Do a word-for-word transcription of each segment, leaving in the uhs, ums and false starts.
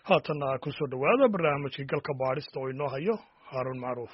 haatanna ku soo dhawaada barnaamijkii galka baadhista oo inoo hayo Haarun Macruuf.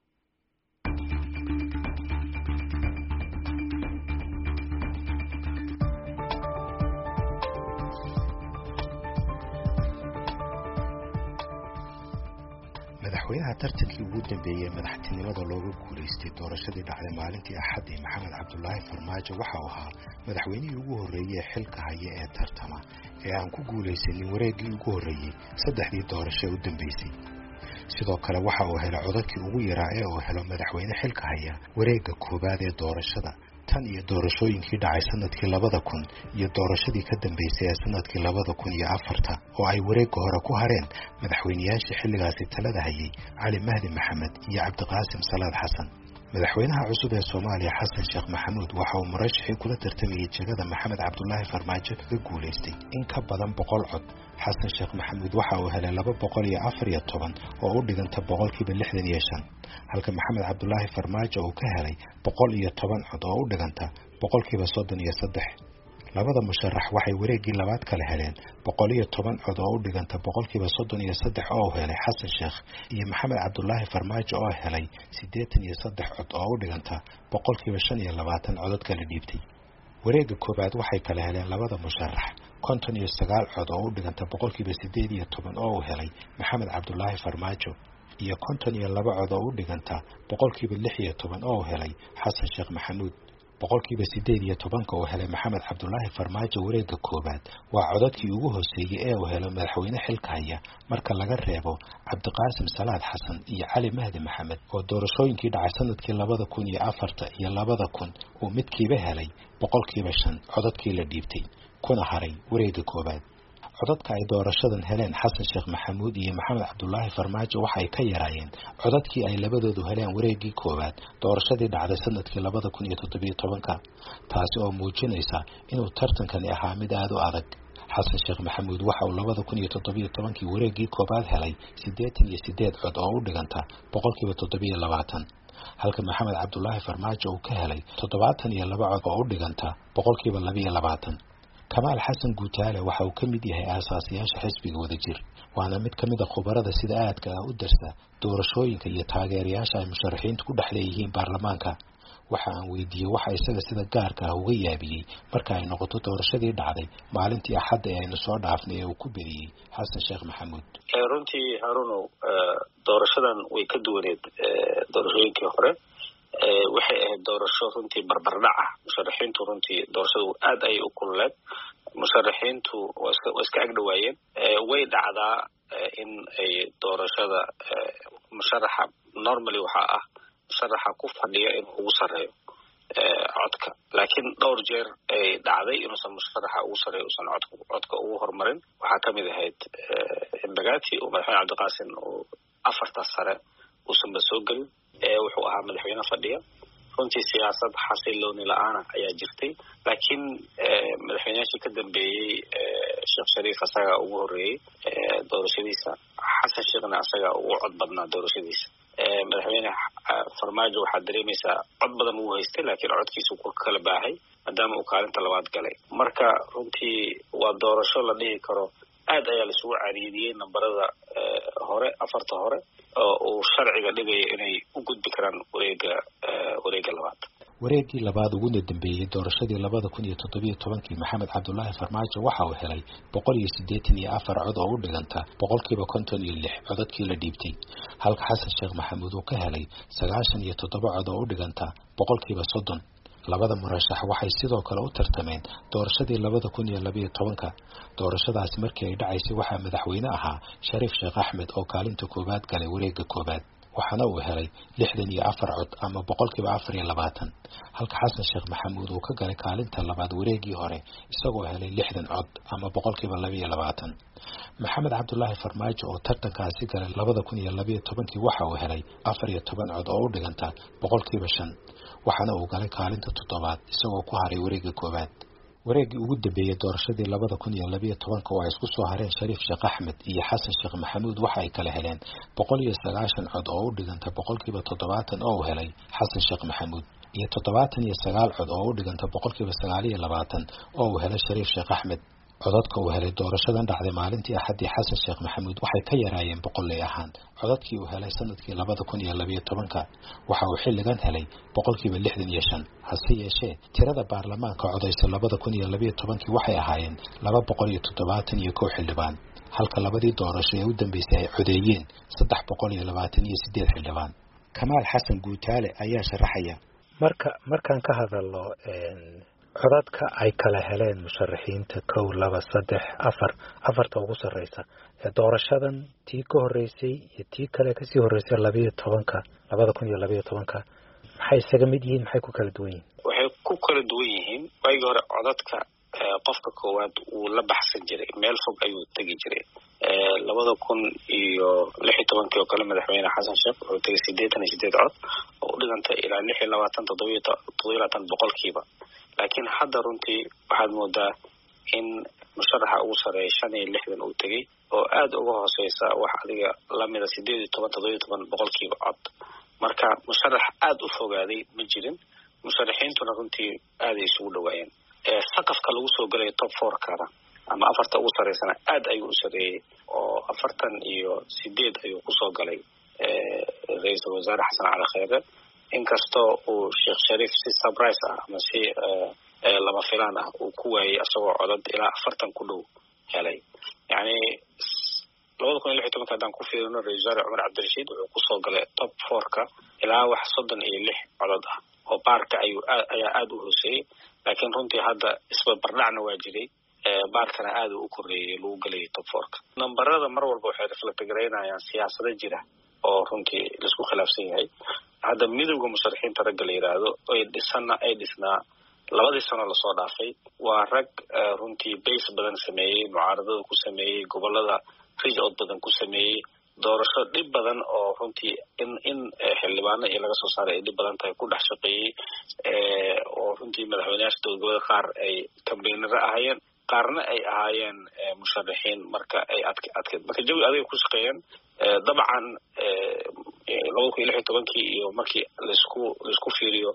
madaxweynaha tartankii ugu dambeeyay madaxtinimada looga guuleystay doorashadii dhacday maalintii Axadii Maxamed Cabdullaahi Farmaajo waxa uu ahaa madaxweynihii ugu horeeyay xilka haya ee tartama ee aan ku guuleysanin wareegii ugu horeeyay saddexdii doorasho ee u dambeysay. sidoo kale waxa uu helay codadkii ugu yaraa ee uu helo madaxweyne xilka haya wareegga koobaad ee doorashada tan iyo doorashooyinkii dhacay sanadkii labada kun iyo doorashadii ka dambeysay ee sanadkii labada kun iyo afarta oo ay wareegga hore ku hareen madaxweynayaashii xilligaasi talada hayay Cali Mahdi Maxamed iyo Cabdiqaasim Salaad Xasan. madaxweynaha cusub ee Soomaaliya Xasan Sheekh Maxamuud waxa uu murashaxii kula tartamayay jagada Maxamed Cabdullaahi Farmaajo kaga guuleystay in ka badan boqol cod. Xasan Sheekh Maxamuud waxa uu helay laba boqol iyo afar iyo toban oo u dhiganta boqolkiiba lixdan iyo shan halka Maxamed Cabdullaahi Farmaajo uu ka helay boqol iyo toban cod oo u dhiganta boqolkiiba soddon iyo saddex. labada musharax waxay wareegii labaad kala heleen boqol iyo toban cod oo u dhiganta boqolkiiba soddon iyo saddex oo helay Xasan Sheekh iyo Maxamed Cabdullaahi Farmaajo oo helay siddeetan iyo saddex cod oo u dhiganta boqolkiiba shan iyo labaatan codad kala dhiibtay. wareegga koobaad waxay kala heleen labada musharax konton iyo sagaal cod oo u dhiganta boqolkiiba siddeed iyo toban oo helay Maxamed Cabdullaahi Farmaajo iyo konton iyo laba cod oo u dhiganta boqolkiiba lix iyo toban oo helay Xasan Sheekh Maxamuud. boqolkiiba siddeed iyo tobanka oo helay Maxamed Cabdullaahi Farmaajo wareegga koobaad waa codadkii ugu hooseeyay ee uu helo madaxweyne xilka haya marka laga reebo Cabdiqaasim Salaad Xasan iyo Cali Mahdi Maxamed oo doorashooyinkii dhacay sanadkii labada kun iyo afarta iyo labada kun uu midkiiba helay boqolkiiba shan codadkii la dhiibtay kuna haray wareegga koobaad. codadka ay doorashadan heleen Xasan Sheekh Maxamuud iyo Maxamed Cabdullaahi Farmaajo waxay ka yaraayeen codadkii ay labadoodu heleen wareegii koobaad doorashadii dhacday sanadkii labada kun iyo toddobiyo tobanka taasi oo muujinaysa inuu tartankani ahaa mid aad u adag. Xasan Sheekh Maxamuud waxa uu labada kun iyo toddobiyo tobankii wareegii koobaad helay siddeetan iyo siddeed cod oo u dhiganta boqolkiiba toddobiyo labaatan halka Maxamed Cabdullaahi Farmaajo uu ka helay toddobaatan iyo laba cod oo u dhiganta boqolkiiba laba iyo labaatan. Kamaal Xasan Guutaale waxa uu ka mid yahay aasaasiyaasha xisbiga Wadajir waana mid ka mid ah khubarada sida aadka ah u darsa doorashooyinka iyo taageerayaasha ay musharaxiintu ku dhexleeyihiin baarlamaanka. waxa aan weydiiyey waxa isaga sida gaarka ah uga yaabiyey marka ay noqoto doorashadii dhacday maalintii Axad ee aynu soo dhaafnay ee uu ku beriyey Xasan Sheekh Maxamuud. runtii Haarunow doorashadan way ka duwaneed doorashooyinkii hore waxay ahayd doorasho runtii barbardhac ah. musharaxiintu runtii doorashadu aad ay u kululeed musharaxiintu waa iska waa iska agdhawaayeen way dhacdaa in ay doorashada musharaxa normally waxa ah musharaxa ku fadhiya inuu ugu sareeyo codka laakiin dhowr jeer ay dhacday inuusan musharaxa ugu sareeyo uusan codka codka ugu hormarin. waxaa kamid ahayd Embagati oo madaxweyne Cabdiqaasim oo afarta sare uusan ba soo gelin wuxuu ahaa madaxweyne fadhiya. runtii siyaasad xasilooni la'aan ayaa jirtay laakiin madaxweynayaashii ka dambeeyay Sheekh Shariif asaga ugu horeeyay doorashadiisa Xasan Sheekhna asaga ugu cod badnaa doorashadiisa. madaxweyne Farmaajo waxaa dareemaysaa cod badan uu haystay laakiin codkiisu ku kala baahay maadaama uu kaalinta labaad galay. marka runtii waa doorasho la dhihi karo aad ayaa la isugu cariidiyey nambarada hore afarta hore oo uu sharciga dhigaya inay u gudbi karaan wareegga wareegga labaad. wareegii labaad ugu dambeeyay doorashadii labada kun iyo toddobiyo tobankii Maxamed Cabdullaahi Farmaajo waxa uu helay boqol iyo siddeetan iyo afar cod oo u dhiganta boqolkiiba konton iyo lix codadkii la dhiibtay halka Xasan Sheekh Maxamuud uu ka helay sagaashan iyo toddoba cod oo u dhiganta boqolkiiba soddon. labada murashax waxay sidoo kale u tartameen doorashadii labada kun iyo laba iyo tobanka. doorashadaasi markii ay dhacaysay waxaa madaxweyne ahaa Shariif Sheekh Axmed oo kaalinta koobaad galay wareegga koobaad waxaana uu helay lixdan iyo afar cod ama boqolkiiba afar iyo labaatan halka Xasan Sheekh Maxamuud uu ka galay kaalinta labaad wareegii hore isagoo helay lixdan cod ama boqolkiiba laba iyo labaatan. Maxamed Cabdullaahi Farmaajo oo tartankaasi galay labada kun iyo laba iyo tobankii waxa uu helay afar iyo toban cod oo u dhiganta boqolkiiba shan waxaana uu galay kaalinta toddobaad isagoo ku haray wareegga koobaad. wareegii ugu dambeeyay doorashadii labada kun iyo laba iyo tobanka oo ay isku soo hareen Shariif Sheekh Axmed iyo Xasan Sheekh Maxamuud waxa ay kala heleen boqol iyo sagaashan cod oo u dhiganta boqolkiiba toddobaatan oo helay Xasan Sheekh Maxamuud iyo toddobaatan iyo sagaal cod oo u dhiganta boqolkiiba sagaal iyo labaatan oo helay Shariif Sheekh Axmed. codadka uu helay doorashadan dhacday maalintii axaddii xasan sheekh maxamuud waxay ka yaraayeen boqolley ahaan codadkii uu helay sanadkii labada kun iyo labiyo tobanka waxa uu xilligan helay boqolkiiba lixdan iyo shan hase yeeshee tirada baarlamaanka codaysa labada kun iyo labiyo tobankii waxay ahaayeen laba boqol iyo toddobaatan iyo kow xildhibaan halka labadii doorasho ee u dambeysay ay codeeyeen saddex boqol iyo labaatan iyo siddeed xildhibaan kamaal xasan guutaale ayaa sharaxaya marka markaan ka hadalno codadka ay kala heleen musharaxiinta kow laba saddex afar afarta ugu sarreysa ee doorashadan tii ka horreysay iyo tii kale kasii horreysay labiyo tobanka labada kun iyo labiyo tobanka maxay isaga mid yihiin maxay ku kala duwan yihiin waxay ku kala duwan yihiin waagii hore codadka qofka koowaad uu la baxsan jiray meel fog ayuu tegi jiray labada kun iyo lix iyo tobankii oo kale madaxweyne xasan sheekh wuxuu tegay siddeetan iyo siddeed cod oo u dhigantay ilaa lix iyo labaatan toddoba iyo labaatan boqolkiiba laakiin hadda runtii waxaad moodaa in musharaxa ugu sarreeya shan iyo lixdan uu tegey oo aada uga hooseysa wax adiga lamida siddeed iyo toban toddoba iyo toban boqolkiiba cod marka musharax aada u fogaaday ma jirin musharaxiintuna runtii aaday isugu dhawaayeen saqafka lagu soo galaya top fourkana ama afarta ugu sarreysana aad ayuu u sarreeyey oo afartan iyo sideed ayuu kusoo galay ra-iisul wasaare xasan cali kheyre inkastoo uu sheekh shariif si surprise ah ama si lama filaan ah uu ku waayey asagoo codad ilaa afartan ku dhow helay yacni labada kun iyo lix iyo tobanka haddaan ku fiirino ra-isul wasaare cumar cabdirashiid wuxuu kusoo galay top fourka ilaa wax soddon iyo lix codod ah oo baarka ayuu ayaa aada u hooseeyey laakiin runtii hadda isbarbardhacna waa jiray baarkana aada u koreeyey lagu gelayay top fourka nambarada mar walba waxay reflect garaynayaan siyaasado jira oo runtii laisku khilaafsan yahay hadda midowda musharaxiinta ragga la yidhaahdo ay dhisana ay dhisnaa labadii sano lasoo dhaafay waa rag runtii base badan sameeyey mucaaradada ku sameeyey gobolada rijcod badan ku sameeyey doorasho dhib badan oo runtii in in xildhibaano iyo laga soo saaray ay dhib badan tahay ku dhex shaqeeyey oo runtii madaxweyneyaasha dowladgoboleeda qaar ay kambeynaro ahaayeen qaarna ay ahaayeen musharaxiin marka ay adk adkeed marka jawi adag ku shaqeeyeen dabcan labada kun iyo lix iyo tobankii iyo markii laisku laisku fiiriyo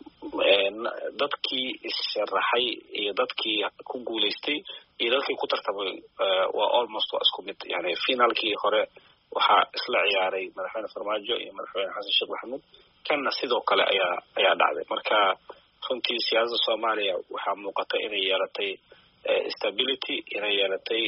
dadkii issharaxay iyo dadkii ku guulaystay iyo dadkii ku tartamay waa almost waa isku mid yani finaalkii hore waxaa isla ciyaaray madaxweyne farmaajo iyo madaxweyne xasan sheekh maxamuud kanna sidoo kale ayaa ayaa dhacday marka runtii siyaasadda soomaaliya waxaa muuqata inay yeelatay stability inay yeelatay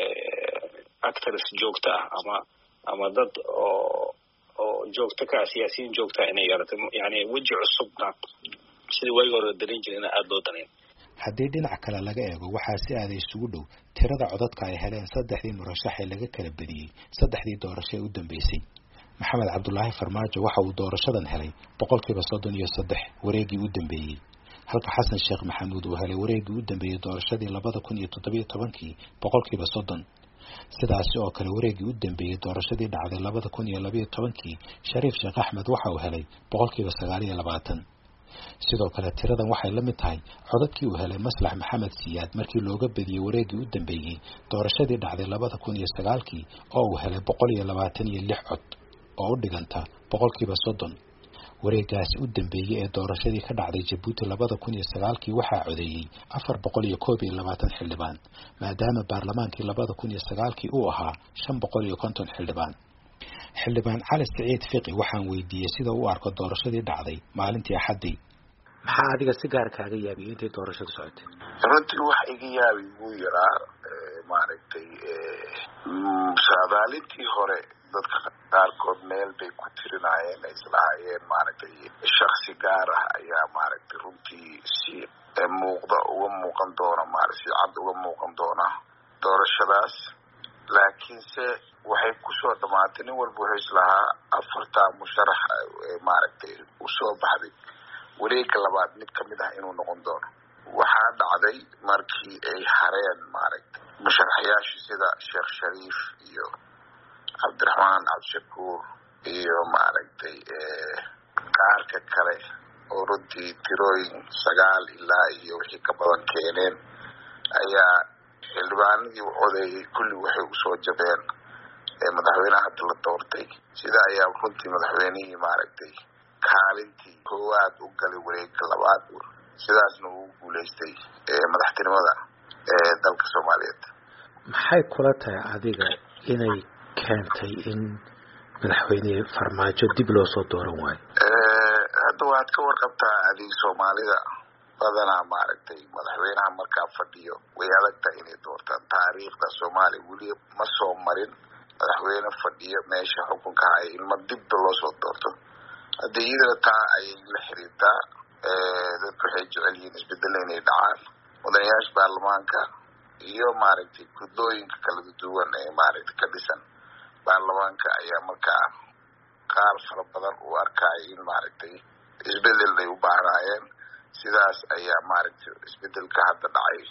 actors joogta ah ama ama dad oo oo joogta ka siyaasiyiin joogta inay yeelatay yani weji cusubna sidii waagi hore darin jirayna aada loo danayn haddii dhinac kale laga eego waxaa si aada isugu dhow tirada codadka ay heleen saddexdii murashax ee laga kala badiyey saddexdii doorasho ee u dambeysay maxamed cabdulaahi farmaajo waxa uu doorashadan helay boqolkiiba soddon iyo saddex wareegii u dambeeyey halka xasan sheekh maxamuud uu helay wareegii u dambeeyey doorashadii labada kun iyo toddobiyo tobankii boqolkiiba soddon sidaasi oo kale wareegii u dambeeyey doorashadii dhacday labada kun iyo labiyo tobankii shariif sheekh axmed waxa uu helay boqolkiiba sagaal iyo labaatan sidoo kale tiradan waxay la mid tahay codadkii uu helay maslax maxamed siyaad markii looga badiyey wareegii u dambeeyey doorashadii dhacday labada kun iyo sagaalkii oo uu helay boqol iyo labaatan iyo lix cod oo u dhiganta boqolkiiba soddon wareegaasi u dambeeyey ee doorashadii ka dhacday jabuuti labada kun iyo sagaalkii waxaa codeeyey afar boqol iyo koob iyo labaatan xildhibaan maadaama baarlamaankii labada kun iyo sagaalkii uu ahaa shan boqol iyo konton xildhibaan xildhibaan cali siciid fiqi waxaan weydiiyey sida u arko doorashadii dhacday maalintii axaddii maxaa adiga si gaar kaaga yaabiyey intay doorashadu socotay runtii wax iga yaabi wuu yaraa maaragtay saadaalintii hore dadka qaarkood meel bay ku tirinaayeen ay islahaayeen maaragtay shaksi gaar ah ayaa maaragtay runtii si muuqda uga muuqan doona maarag si cad uga muuqan doona doorashadaas laakiinse waxay kusoo dhamaatay nin walba wuxuu islahaa afartaa musharax maaragtay usoo baxday wareegga labaad mid kamid ah inuu noqon doono waxaa dhacday markii ay hareen maaragtay musharaxyaashii sida sheekh shariif iyo cabdiraxmaan cabdishakuur iyo maaragtay qaarka kale oo runtii tirooyin sagaal ilaa iyo wixii ka badan keeneen ayaa xildhibaanadii u codeeyey kulli waxay usoo jabeen madaxweynaha hadda la doortay sida ayaa runtii madaxweynihii maaragtay kaalintii koowaad u galay wareegga labaad sidaasna uu guulaystay madaxtinimada ee dalka Soomaaliyeed. maxay kula tahay adiga inay keentay in madaxweyne Farmaajo dib loo soo dooran waayo? ee hadda waad ka warqabtaa adiga Soomaalida badanaa maaragtay madaxweynaha markaa fadhiyo way adagtahay inay doortaan. taariikhda Soomaaliya weli ma soo marin madaxweyne fadhiyo meesha xukunka haya in ma dib loo soo doorto. hadda iyadana taa ayay la xiriirtaa. ee dadku waxay jecel yihiin isbedel inay dhacaan. mudanayaasha baarlamaanka iyo maaragtay gudooyinka kala duwan ee maaragtay ka dhisan baarlamaanka ayaa markaa qaar fara badan u arkay in maaragtay isbedel ay u baahnaayeen. sidaas ayaa maaragtay isbedelka hadda dhacay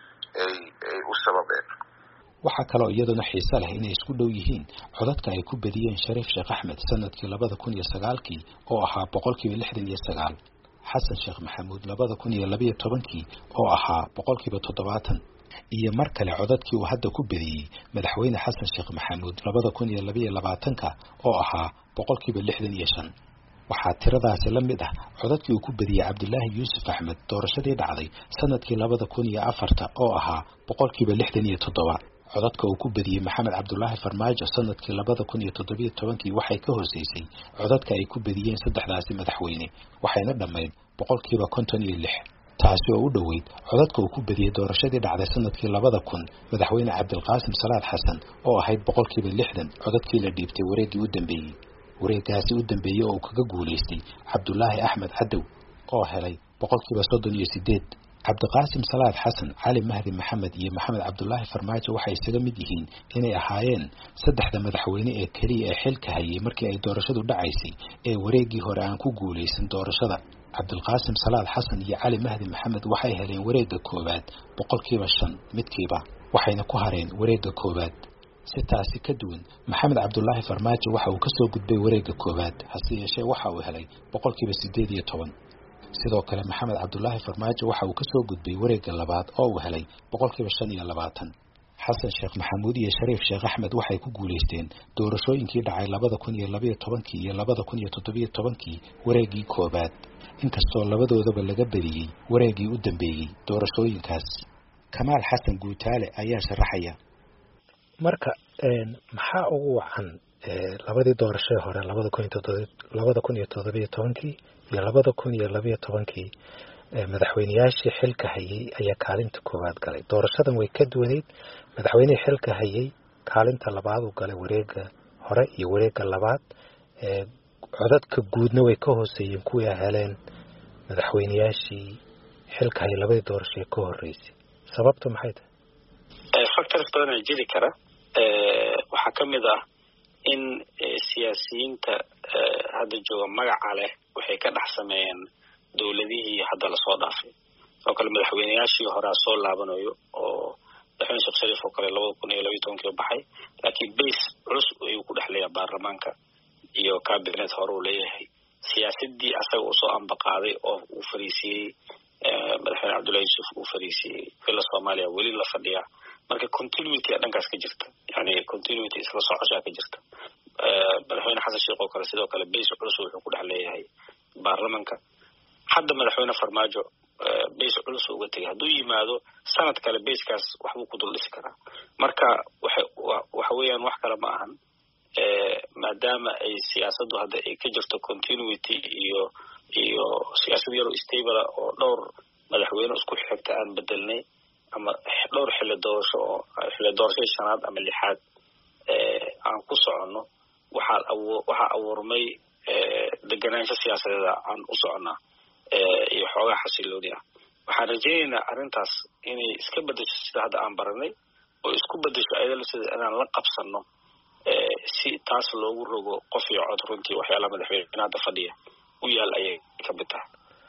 ay ay u sababeen. waxaa kaloo iyaduna xiiso leh inay isku dhow yihiin codadka ay ku badiyeen Shariif Sheekh Axmed sanadkii labada kun iyo sagaalkii oo ahaa boqolkiiba lixdan iyo sagaal, Xasan Sheekh Maxamuud labada kun iyo laba iyo tobankii oo ahaa boqolkiiba toddobaatan, iyo mar kale codadkii uu hadda ku badiyey madaxweyne Xasan Sheekh Maxamuud labada kun iyo laba iyo labaatanka oo ahaa boqolkiiba lixdan iyo shan. waxaa tiradaasi la mid ah codadkii uu ku badiyey Cabdullaahi Yuusuf Axmed doorashadii dhacday sanadkii labada kun iyo afarta oo ahaa boqolkiiba lixdan iyo toddoba. codadka uu ku badiyey Maxamed Cabdullaahi Farmaajo sanadkii labada kun iyo toddoba iyo tobankii waxay ka hooseysay codadka ay ku badiyeen saddexdaasi madaxweyne, waxayna dhammayd boqolkiiba konton iyo lix, taasi oo u dhoweyd codadka uu ku badiyey doorashadii dhacday sanadkii labada kun madaxweyne Cabdilqaasim Salaad Xasan oo ahayd boqolkiiba lixdan codadkii la dhiibtay wareegii u dambeeyey. wareegaasi u dambeeyey oo uu kaga guulaystay Cabdullaahi Axmed Cadow oo helay boqolkiiba soddon iyo sideed. Cabdiqaasim Salaad Xasan, Cali Mahdi Maxamed iyo Maxamed Cabdullaahi Farmaajo waxay isaga mid yihiin inay ahaayeen saddexda madaxweyne ee kaliya ee xilka hayay markii ay doorashadu dhacaysay ee wareegii hore aan ku guulaysan doorashada. Cabdiqaasim Salaad Xasan iyo Cali Mahdi Maxamed waxay heleen wareegga koowaad boqolkiiba shan midkiiba, waxayna ku hareen wareegga koowaad. si taasi ka duwan Maxamed Cabdullaahi Farmaajo waxa uu ka soo gudbay wareegga koowaad, hase yeeshee waxa uu helay boqolkiiba sideed iyo toban. sidoo kale Maxamed Cabdullaahi Farmaajo waxa uu ka soo gudbay wareegga labaad oo uu helay boqolkiiba shan iyo labaatan. Xasan Sheekh Maxamuud iyo Shariif Sheekh Axmed waxay ku guuleysteen doorashooyinkii dhacay labada kun iyo laba iyo tobankii iyo labada kun iyo toddoba iyo tobankii wareeggii koowaad, inkastoo labadoodaba laga badiyey wareeggii u dambeeyey doorashooyinkaas. Kamaal Xasan Guutaale ayaa sharaxaya. marka maxaa ugu wacan labadii doorasho hore labada kun iyo toddoba labada kun iyo toddoba iyo tobankii iyo labada kun iyo laba iyo tobankii madaxweynayaashii xilka hayay ayaa kaalinta koowaad galay? doorashadan way ka duwaneyd. madaxweynihii xilka hayay kaalinta labaad uu galay wareegga hore iyo wareegga labaad. codadka guudna way ka hooseeyeen kuwii ay heleen madaxweynayaashii xilka hayay labadii doorasho ee ka horeysay. sababtu maxay tahay? factors badan ayaa jiri kara. waxaa ka mid ah in siyaasiyiinta hadda jooga magaca leh waxay ka dhex sameeyeen dowladihii hadda lasoo dhaafay. oo kale madaxweynayaashii horaa soo laabanayo oo madaxweyne Sheekh Shariif oo kale labada kun iyo laba iyo tobankii baxay, laakiin base culus ayuu ku dhex leeyahay baarlamaanka iyo cabinet hore uu leeyahay. siyaasadii asaga uu soo ambaqaaday oo uu fariisiyey madaxweyne Cabdullaahi Yuusuf uu fariisiyey fila Soomaaliya weli la fadhiya. marka continuity dhankaas ka jirta, yani continuity isla socoshaa ka jirta. madaxweyne Xasan Sheekh oo kale sidoo kale base culus wuxuu ku dhex leeyahay baarlamaanka. hadda madaxweyne Farmaajo base culus uga tegay, hadduu yimaado sanad kale basekaas waxbuu ku dul dhisi karaa. marka waxa weeyaan wax kale ma ahan, maadaama ay siyaasaddu hadda ay ka jirto continuity iyo iyo siyaasad yaro stable oo dhowr madaxweyne isku xigta aan bedelnay ama dhowr xilli doorasho oo xilli doorasho shanaad ama lixaad aan ku soconno. waxaa waxaa abuurmay deganaansho siyaasadeed aan u soconnaa iyo xoogaa xasilooni ah. waxaan rajaynaynaa arrintaas inay iska bedesho sida hadda aan baranay oo isku bedesho ayadala sida inaan la qabsanno si taas loogu rogo qof iyo cod. runtii waxyaalaha madaxweyne hadda fadhiya u yaal ayay ka mid tahay.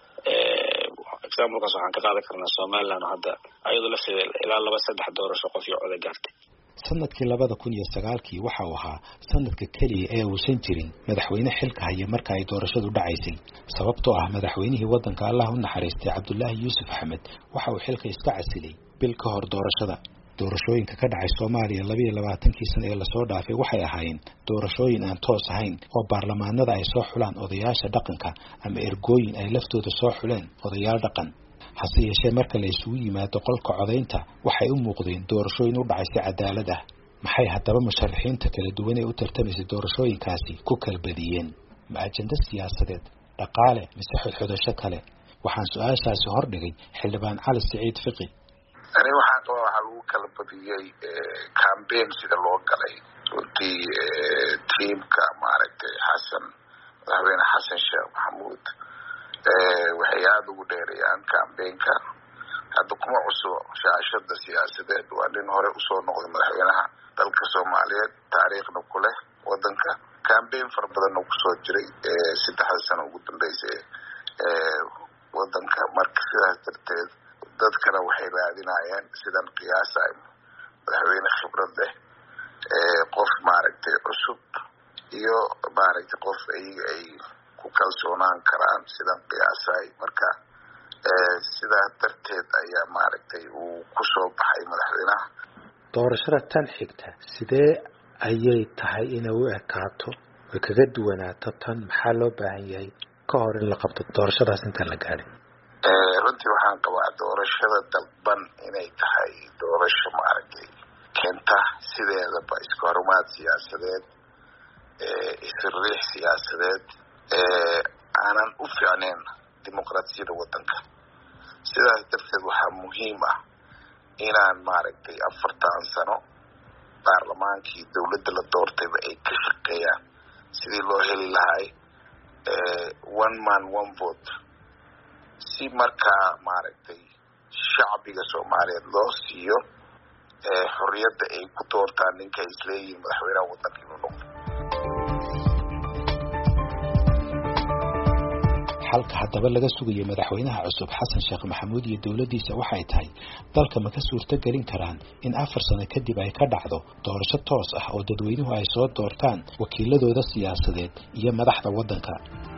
examplekaas waxaan ka qaadan karnaa Somaliland oo hadda ayadoo lafteeda ilaa laba saddex doorasho qof iyo cod gaartay. sanadkii labada kun iyo sagaalkii waxa uu ahaa sanadka kaliya ee uusan jirin madaxweyne xilka haya marka ay doorashadu dhacaysay, sababtoo ah madaxweynihii waddanka Allah u naxariistay Cabdullaahi Yuusuf Axmed waxa uu xilka iska casilay bil ka hor doorashada. doorashooyinka ka dhacay Soomaaliya laba iyo labaatankii sano ee lasoo dhaafay waxay ahaayeen doorashooyin aan toos ahayn oo baarlamaanada ay soo xulaan odayaasha dhaqanka ama ergooyin ay laftooda soo xuleen odayaal dhaqan. hase yeeshee marka la isugu yimaado qolka codaynta waxay u muuqdeen doorashooyin u dhacay si cadaalad ah. maxay haddaba musharaxiinta kala duwan ee u tartamaysay doorashooyinkaasi ku kala badiyeen? ma ajenda siyaasadeed, dhaqaale, mise xodxodasho kale? waxaan su-aashaasi hordhigay xildhibaan cali siciid fiqi. ani waxaan qabaa waxaa lagu kala badiyey cambaign sida loo galay runtii tiimka maaragtay xasan madaxweyne xasan sheekh maxamuud waxay aada ugu dheerayaan cambaign-ka. hadda kuma cusubo shaashada siyaasadeed, waa nin hore usoo noqday madaxweynaha dalka soomaaliyeed, taariikhna ku leh wadanka. cambaign fara badanna kusoo jiray saddexda sano ugu dambeysay wadanka. marka sidaas darteed dadkana waxay raadinayeen sidan qiyaasay madaxweyne khibrad leh, qof maaragtay cusub iyo maaragtay qof ay ay ku kalsoonaan karaan sidan qiyaasay. marka sidaas darteed ayaa maaragtay uu kusoo baxay madaxweynaha. doorashada tan xigta sidee ayay tahay inay u ekaato way kaga duwanaato tan? maxaa loo baahan yahay ka hor in la qabto doorashadaas intaan la gaadhin? runtii waxaan qabaa doorashada dalban inay tahay doorasho maaragtay keenta sideedaba iska horumaad siyaasadeed, isriix siyaasadeed, aanan u fiicneyn dimuqraadiyada wadanka. sidaas darteed waxaa muhiim ah inaan maaragtay afartan sano baarlamaankii dawladda la doortayba ay ka shaqeeyaan sidii loo heli lahay one man one vote, si markaa maaragtay shacbiga soomaaliyeed loo siiyo xorriyadda ay ku doortaan ninka ay isleeyihiin madaxweynaha wadanka inuu noqdo. xalka haddaba laga sugayo madaxweynaha cusub xasan sheekh maxamuud iyo dowladdiisa waxay tahay dalka ma ka suurto gelin karaan in afar sano kadib ay ka dhacdo doorasho toos ah oo dadweynuhu ay soo doortaan wakiiladooda siyaasadeed iyo madaxda waddanka.